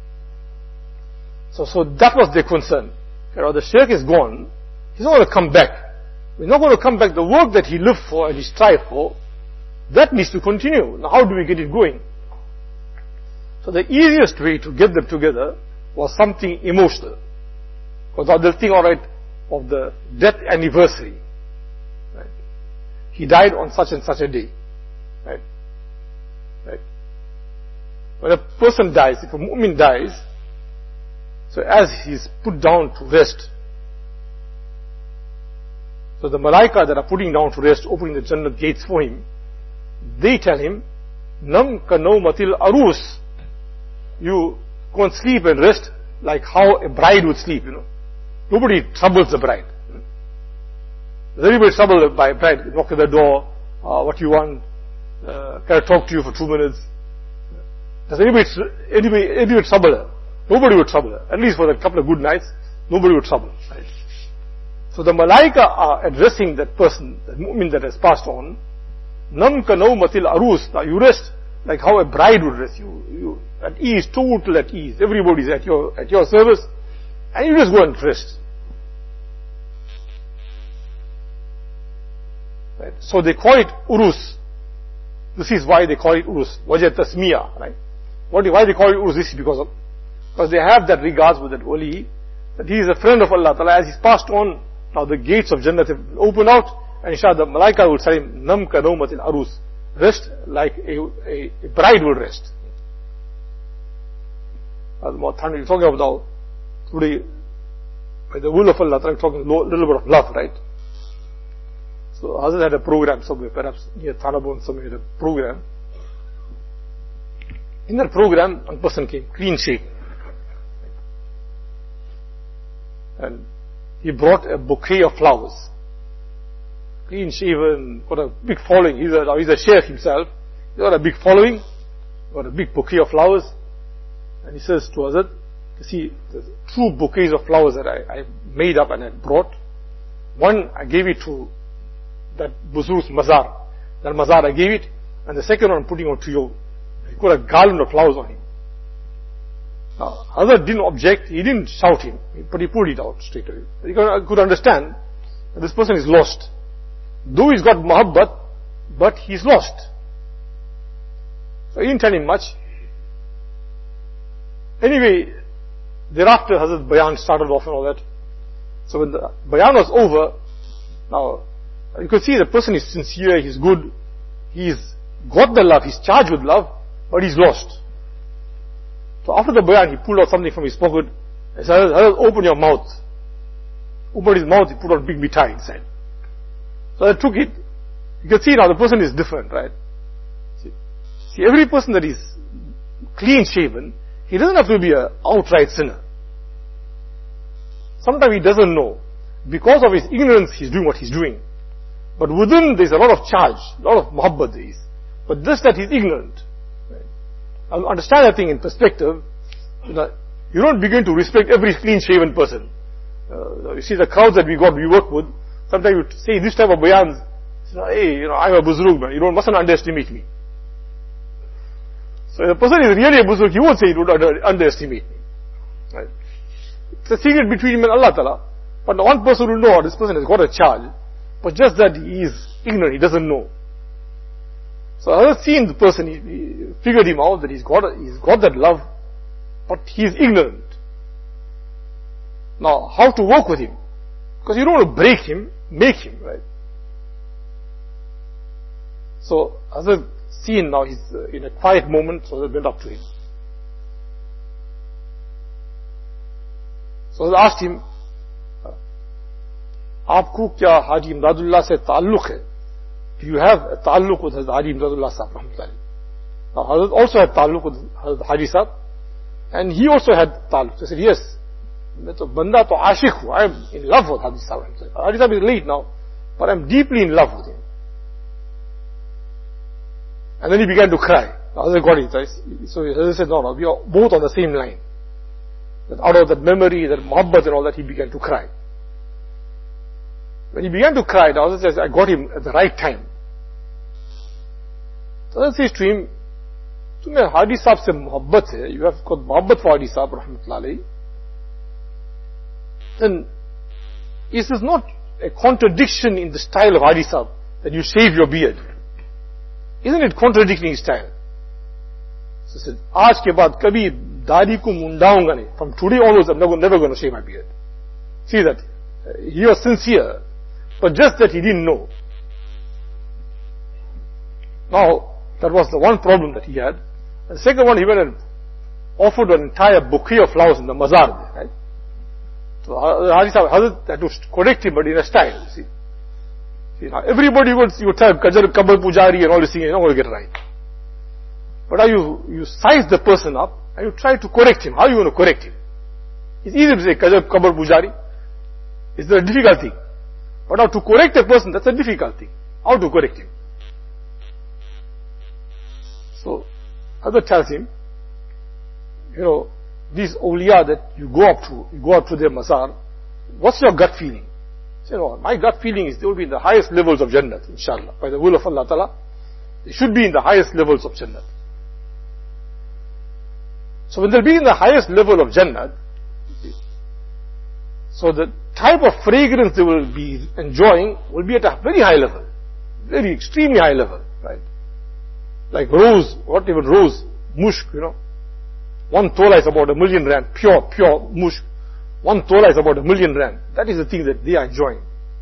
So, so that was their concern. You know, the Shaykh is gone, he's not going to come back. He's not going to come back. The work that he lived for and he strived for, that needs to continue. Now how do we get it going? So the easiest way to get them together was something emotional. Because they'll think, alright, of the death anniversary. Right? He died on such and such a day. Right? Right? When a person dies, if a mu'min dies, so as he's put down to rest, so the malaika that are putting down to rest, opening the Jannat gates for him, they tell him, Nam ka nawmatil arus. You go and sleep and rest like how a bride would sleep, you know. Nobody troubles the bride. Does anybody trouble by a bride? Knock at the door, uh, what you want, uh, can I talk to you for two minutes? Does anybody, anybody, anybody trouble her? Nobody would trouble her. At least for a couple of good nights, nobody would trouble her. Right? So the malaika are addressing that person, that mu'min that has passed on. Nam ka nawmatil arus. Now you rest like how a bride would rest. You, you at ease, total at ease. Everybody's at your at your service, and you just go and rest. Right? So they call it urus. This is why they call it urus. Wajah tasmiya, right? What, why they call it urus? This is because of, because they have that regards with that wali, that he is a friend of Allah Ta'ala. As he's passed on, now the gates of Jannat have opened out, and inshallah the malaika will say him, Nam ka nawmatil arus. Rest like a, a, a bride will rest. You're talking about today, by the will of Allah, I'm talking a little bit of love, right? So Hazrat had a program somewhere, perhaps near Thanabon, somewhere, a program. In that program, one person came, clean shaven. And he brought a bouquet of flowers. Clean shaven, got a big following. He's a, he's a sheikh himself. He got a big following, got a big bouquet of flowers. And he says to Hazrat, you see, the two bouquets of flowers that I, I made up and I brought. One, I gave it to that Buzur's mazar. That mazar I gave it. And the second one I'm putting on to you. He put a garland of flowers on him. Now, Hazrat didn't object, he didn't shout him, but he pulled it out straight away. He could understand that this person is lost. Though he's got muhabbat, but he's lost. So he didn't tell him much. Anyway, thereafter Hazrat Bayan started off and all that. So when the Bayan was over, now you could see the person is sincere, he's good, he's got the love, he's charged with love, but he's lost. So after the Bayan, he pulled out something from his pocket and said, Hazrat, open your mouth. Opened his mouth, he put out big mitai inside. So I took it. You can see now the person is different, right? See, see every person that is clean shaven, he doesn't have to be an outright sinner. Sometimes he doesn't know. Because of his ignorance, he's doing what he's doing. But within, there's a lot of charge, a lot of muhabbat there is. But just that he's ignorant. Right? I'll understand that thing in perspective. You know, you don't begin to respect every clean-shaven person. Uh, you see the crowds that we got, we work with, sometimes you say this type of bayans, you know, hey, you know, I'm a buzrug, man. You don't, mustn't underestimate me. So if the person is really a buzrug, he won't say you don't under, underestimate me. Right? It's a secret between him and Allah Ta'ala. But one person will know this person has got a charge. But just that he is ignorant, he doesn't know. So I have seen the person, he, he figured him out that he's got, a, he's got that love, but he's ignorant. Now, how to work with him? Because you don't want to break him, make him, right? So, as I've seen now, he's uh, in a quiet moment, so I went up to him. So I asked him, आपको क्या हाजी इमदादुल्लाह से ताल्लुक है? Do you have a ताल्लुक with Hazrat Haji Imdadullah Sahib rahmatullahi? Now Hazrat also had ताल्लुक with Hazrat Haji Sahib, and he also had ताल्लुक. So I said, yes, मैं तो बंदा तो आशिक हूँ. I am in love with Haji Sahib. Haji Sahib is late now, but I am deeply in love with him. And then he began to cry. Hazrat got it. So Hazrat said, no, no, we are both on the same line. That out of that memory, that muhabbat and all that, he began to cry. When he began to cry, the Hazrat says, I got him at the right time. The Hazrat says to him, तुम्हें हाजी साहब से मोहब्बत है, you have got मोहब्बत for Haji Sahib rahmatullah alayhi, then is this not a contradiction in the style of Haji Sahib that you shave your beard? Isn't it contradicting his style? So he said, आज के बाद कभी दाढ़ी को मुंडाऊंगा नहीं. From today onwards, I'm never, never going to shave my beard. See that? He was sincere, but just that he didn't know. Now, that was the one problem that he had. And the second one, he went and offered an entire bouquet of flowers in the mazar there, right? So Haji Sahib Hazrat had to correct him, but in a style, you see. see now everybody would, you would tell Kajar Kabal Pujari and all this thing, you're not going to get it right. But now you, you size the person up, and you try to correct him. How are you going to correct him? It's easy to say Kajar Kabal Pujari. It's a difficult thing. But now to correct a person, that's a difficult thing. How to correct him? So, Hazrat tells him, you know, these awliya that you go up to, you go up to their mazar, what's your gut feeling? He said, no, my gut feeling is they will be in the highest levels of Jannat, inshallah. By the will of Allah Ta'ala, they should be in the highest levels of Jannat. So when they'll be in the highest level of Jannat, so the type of fragrance they will be enjoying will be at a very high level. Very extremely high level, right? Like rose, what even rose, mushk, you know. One tola is about a million rand, pure, pure mushk. One tola is about a million rand. That is the thing that they are enjoying.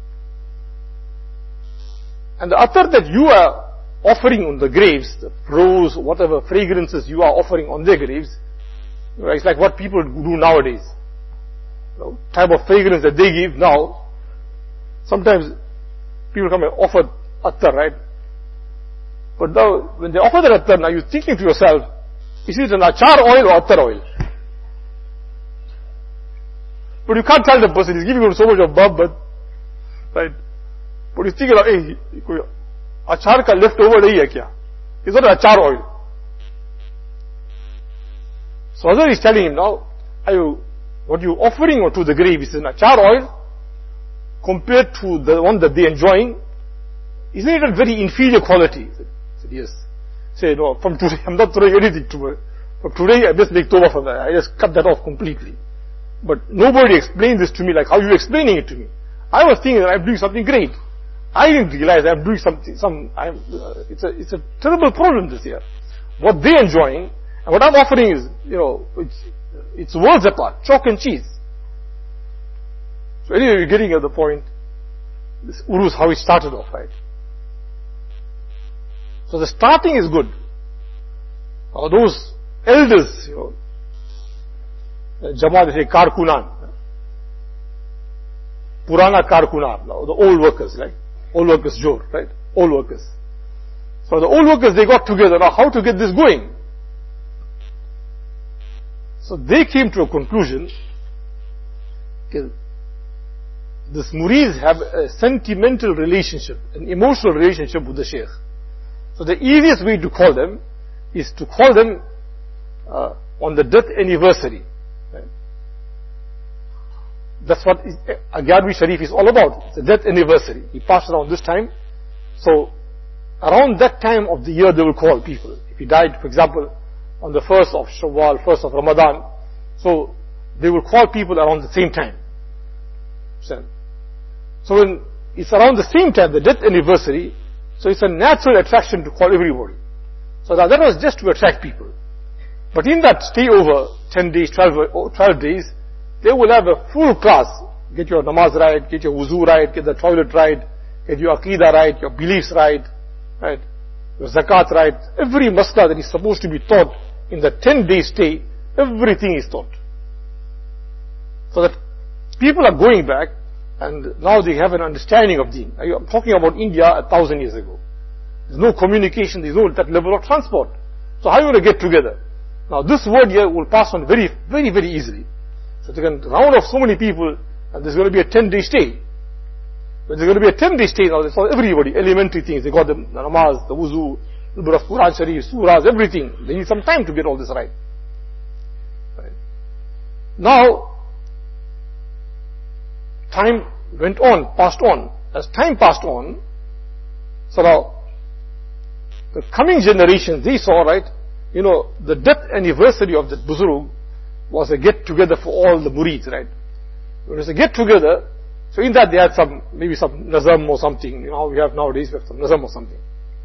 And the attar that you are offering on the graves, the rose, whatever fragrances you are offering on their graves, You know, it's like what people do nowadays. You know, type of fragrance that they give now. Sometimes people come and offer attar, right? But now, when they offer that attar, now you're thinking to yourself, is it an achar oil or attar oil? But you can't tell the person, he's giving you so much of bub, but, right? But you think, hey, achar ka leftover nahi hai kya? It's not an achar oil. So Hazrat is telling him now, are you, what you offering to the grave is an achar oil compared to the one that they're enjoying. Isn't it a very inferior quality? He said, yes. Say, no, from today, I'm not throwing anything to her. From today, I just make tawbah for that. I just cut that off completely. But nobody explained this to me like how you're explaining it to me. I was thinking that I'm doing something great. I didn't realize I'm doing something, some, I'm, uh, it's a, it's a terrible problem this year. What they're enjoying, and what I'm offering is, you know, it's, it's worlds apart, chalk and cheese. So anyway, you're getting at the point. This urus, how it started off, right? So the starting is good. Now those elders, you know, Jamaat, they say Karkunan. Purana Karkunan, the old workers, right? Old workers Jor, right? Old workers. So the old workers, they got together, now how to get this going? So they came to a conclusion, okay, this murids have a sentimental relationship, an emotional relationship with the Shaykh. So the easiest way to call them is to call them uh, on the death anniversary. Right? That's what Agyarvi Sharif is all about. It's a death anniversary. He passed around this time. So around that time of the year they will call people. If he died, for example, on the first of Shawwal, first of Ramadan, so they will call people around the same time. So when it's around the same time, the death anniversary, so it's a natural attraction to call everybody. So that, that was just to attract people. But in that stay over ten days, twelve, twelve days, they will have a full class. Get your namaz right, get your wuzu right, get the toilet right, get your aqidah right, your beliefs right, right, your zakat right. Every masla that is supposed to be taught in the ten day stay, everything is taught. So that people are going back, and now they have an understanding of deen. I'm talking about India a thousand years ago. There's no communication, there's no that level of transport. So how are you going to get together? Now this word here will pass on very, very, very easily. So they can round off so many people, and there's going to be a ten day stay. When there's going to be a ten day stay, now it's all everybody, elementary things. They got the namaz, the wuzu, a little bit of Quran Sharif, surahs, everything. They need some time to get all this right. Right. Now, time went on, passed on. As time passed on, so now, the coming generations, they saw, right, you know, the death anniversary of the Buzurg was a get together for all the murids, right? It was a get together, so in that they had some, maybe some nazam or something, you know, we have nowadays, we have some nazam or something.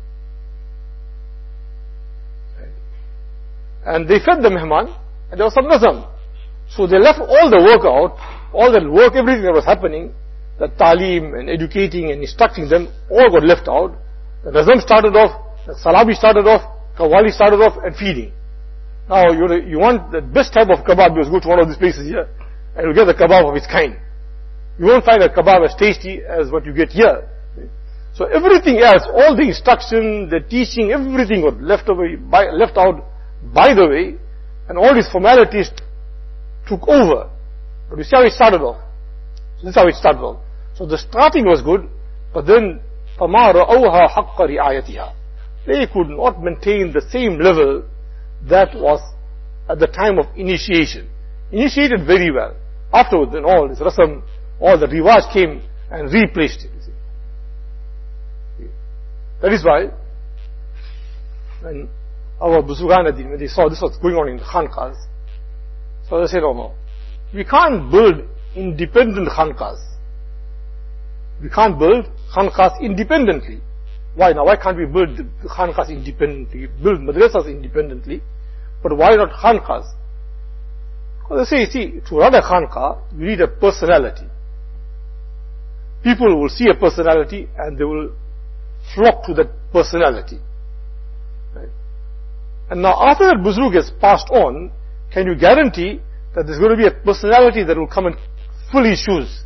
Right? And they fed the mehman, and there was some nazam. So they left all the work out, all the work, everything that was happening, the talim and educating and instructing them, all got left out. The nazam started off, the salabi started off, kawali started off, and feeding. Now, you you want the best type of kebab, you go to one of these places here, and you'll get the kebab of its kind. You won't find a kebab as tasty as what you get here. So everything else, all the instruction, the teaching, everything got left away, by, left out by the way, and all these formalities took over. But you see how it started off. So this is how it started off. So the starting was good, but then فَمَا رَأَوْهَا حَقَّ رِعَايَتِهَا. They could not maintain the same level that was at the time of initiation. Initiated very well. Afterwards, then all this rasam, all the riwaj came and replaced it. You see. That is why, when our Buzurgan, when they saw this was going on in the Khanqahs, so they said, oh no, we can't build independent Khanqahs. We can't build Khanqahs independently. Why now? Why can't we build the Khanqahs independently, build madrasas independently, but why not Khanqahs? Because they say, see, to run a Khanqah, you need a personality. People will see a personality and they will flock to that personality. Right? And now after that Buzurg has passed on, can you guarantee that there's going to be a personality that will come and fill his shoes?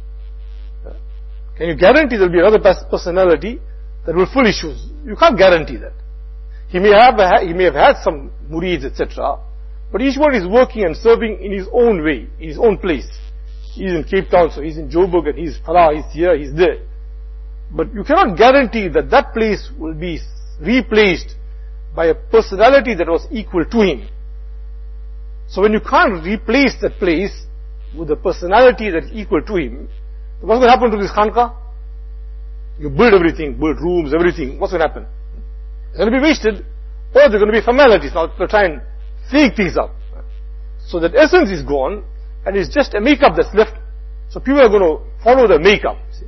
Can you guarantee there will be another personality that will fill his shoes? You can't guarantee that. He may have, he may have had some murids, et cetera, but each one is working and serving in his own way, in his own place. He's in Cape Town, so he's in Joburg, and he's Farah, he's here, he's there. But you cannot guarantee that that place will be replaced by a personality that was equal to him. So when you can't replace that place with a personality that is equal to him, what's going to happen to this khanqa? You build everything, build rooms, everything. What's going to happen? It's going to be wasted, or there are going to be formalities. Now to try and fake things up. So that essence is gone, and it's just a makeup that's left. So people are going to follow the makeup. See,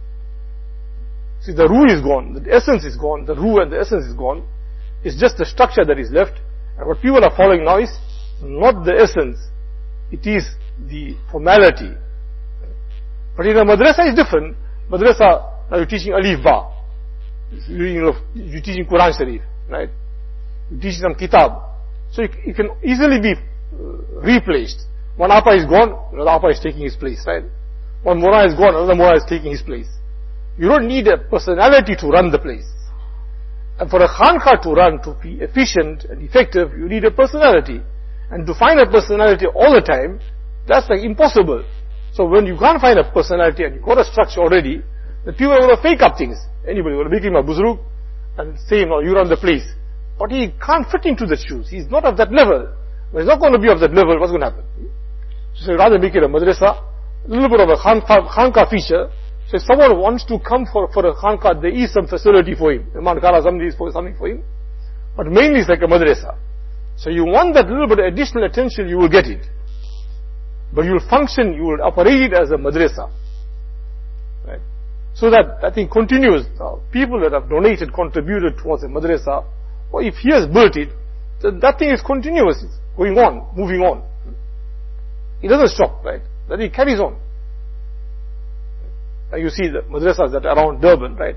see the ruh is gone, the essence is gone, the ruh and the essence is gone. It's just the structure that is left. And what people are following now is not the essence, it is the formality. But in a madrasa is different. Madrasa, now you're teaching Alif Ba. You're, you're teaching Quran Sharif, right? You're teaching some kitab. So it, it can easily be uh, replaced. One Apa is gone, another Apa is taking his place, right? One Mora is gone, another Mora is taking his place. You don't need a personality to run the place. And for a khanqa to run, to be efficient and effective, you need a personality. And to find a personality all the time, that's like impossible. So when you can't find a personality and you've got a structure already, the people are going to fake up things. Anybody will make him a buzruk and say, no, you run the place. But he can't fit into the shoes. He's not of that level. When he's not going to be of that level, what's going to happen? So rather make it a madrasa, a little bit of a khanqa feature. So if someone wants to come for, for a khanqa, there is some facility for him. Imam Khala somebody is for something for him. But mainly it's like a madrasa. So you want that little bit of additional attention, you will get it. But you will function, you will operate it as a madrasa. Right? So that, I think, continues. Uh, people that have donated, contributed towards a madrasa, or if he has built it, then that thing is continuous. It's going on, moving on. It doesn't stop, right? That it carries on. Like you see the madrasas that are around Durban, right?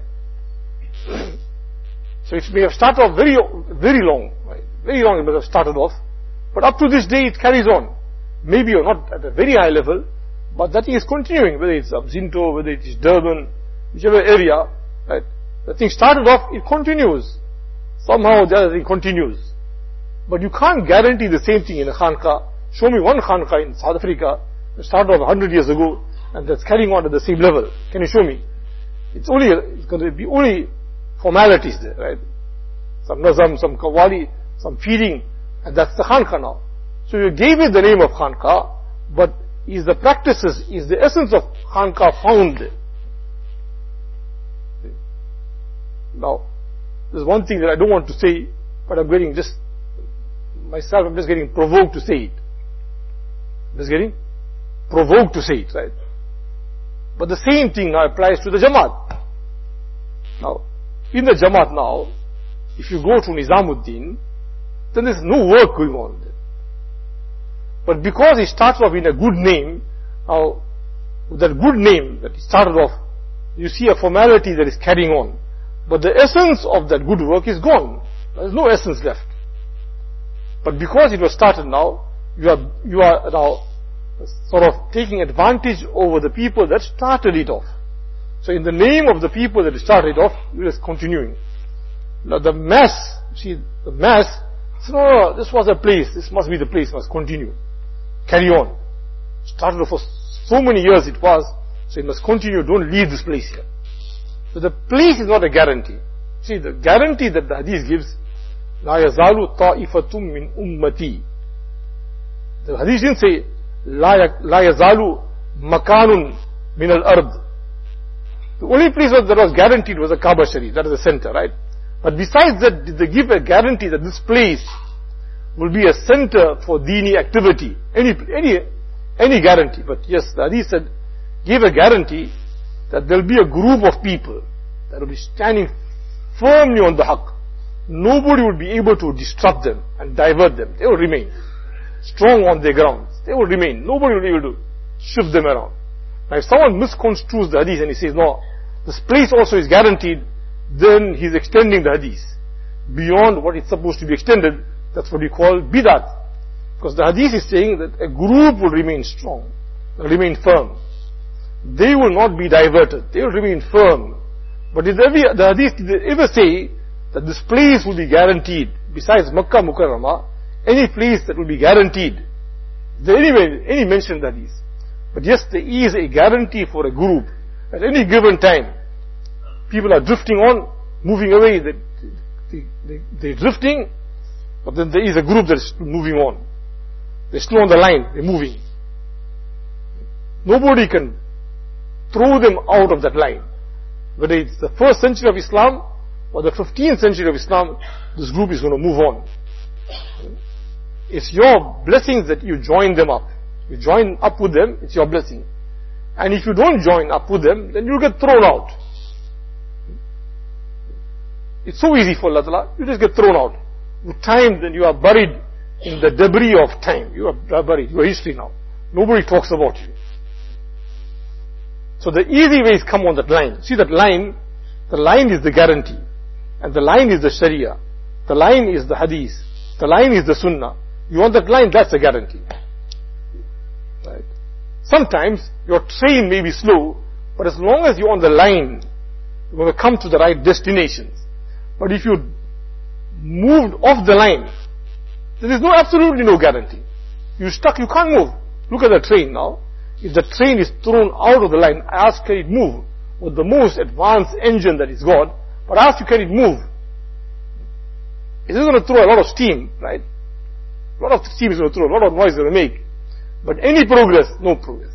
So it may have started off very, very long, right? Very long it may have started off, but up to this day it carries on. Maybe you're not at a very high level, but that thing is continuing, whether it's Abzinto, whether it is Durban, whichever area, right? The thing started off, it continues. Somehow the other thing continues. But you can't guarantee the same thing in a khanqa. Show me one khanqa in South Africa that started off a hundred years ago and that's carrying on at the same level. Can you show me? It's only, it's going to be only formalities there, right? Some nazam, some qawwali, some feeding, and that's the khanqa now. So you gave it the name of khanqa, but is the practices, is the essence of khanqa found there? Now, there's one thing that I don't want to say, but I'm getting just, myself, I'm just getting provoked to say it. I'm just getting provoked to say it, right? But the same thing now applies to the Jamaat. Now, in the Jamaat now, if you go to Nizamuddin, then there's no work going on there. But because it starts off in a good name, now, with that good name that it started off, you see a formality that is carrying on. But the essence of that good work is gone. There's no essence left. But because it was started now, you are, you are now sort of taking advantage over the people that started it off. So in the name of the people that started it off, it is continuing. Now the mass, see, the mass, so no, no, this was a place, this must be the place, must continue. Carry on. Started off for so many years it was, so it must continue, don't leave this place here. So the place is not a guarantee. See, the guarantee that the hadith gives, La yazalu ta'ifatum min ummati. The hadith didn't say, La yazalu makanun min al-ard. The only place that was guaranteed was the Kaaba Sharif, that is the center, right? But besides that, did they give a guarantee that this place will be a center for Deeni activity? Any, any, any guarantee. But yes, the hadith said, gave a guarantee that there will be a group of people that will be standing firmly on the haqq. Nobody will be able to disrupt them and divert them. They will remain strong on their grounds. They will remain. Nobody will be able to shift them around. Now if someone misconstrues the hadith and he says, no, this place also is guaranteed, then he's extending the hadith beyond what it's supposed to be extended. That's what we call bidat. Because the hadith is saying that a group will remain strong, will remain firm. They will not be diverted. They will remain firm. But did every, the hadith did they ever say that this place will be guaranteed? Besides Makkah Mukarramah, any place that will be guaranteed. Is there any, any mention in the hadith? But yes, there is a guarantee for a group. At any given time, people are drifting on, moving away. They, they, they, they're drifting, but then there is a group that is moving on. They're still on the line, they're moving. Nobody can throw them out of that line. Whether it's the first century of Islam or the fifteenth century of Islam, this group is going to move on. It's your blessings that you join them up. You join up with them, it's your blessing. And if you don't join up with them, then you'll get thrown out. It's so easy for Allah Ta'ala, you just get thrown out. With time, then you are buried in the debris of time. You are buried, you are history now. Nobody talks about you. So the easy ways come on that line. See that line, the line is the guarantee. And the line is the Sharia. The line is the Hadith. The line is the Sunnah. You want that line, that's a guarantee. Right? Sometimes your train may be slow, but as long as you're on the line, you're going to come to the right destinations. But if you moved off the line, there is no, absolutely no guarantee. You're stuck, you can't move. Look at the train now. If the train is thrown out of the line, I ask, can it move? With the most advanced engine that is got, but I ask you, can it move? It is going to throw a lot of steam, right? A lot of steam is going to throw, a lot of noise is going to make. But any progress, no progress.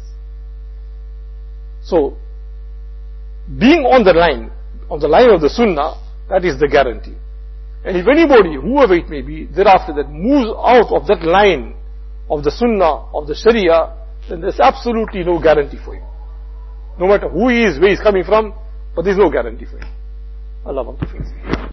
So, being on the line, on the line of the Sunnah, that is the guarantee. And if anybody, whoever it may be, thereafter that moves out of that line of the Sunnah, of the Sharia, then there's absolutely no guarantee for him. No matter who he is, where he's coming from, but there's no guarantee for him. Allah wants to fix it.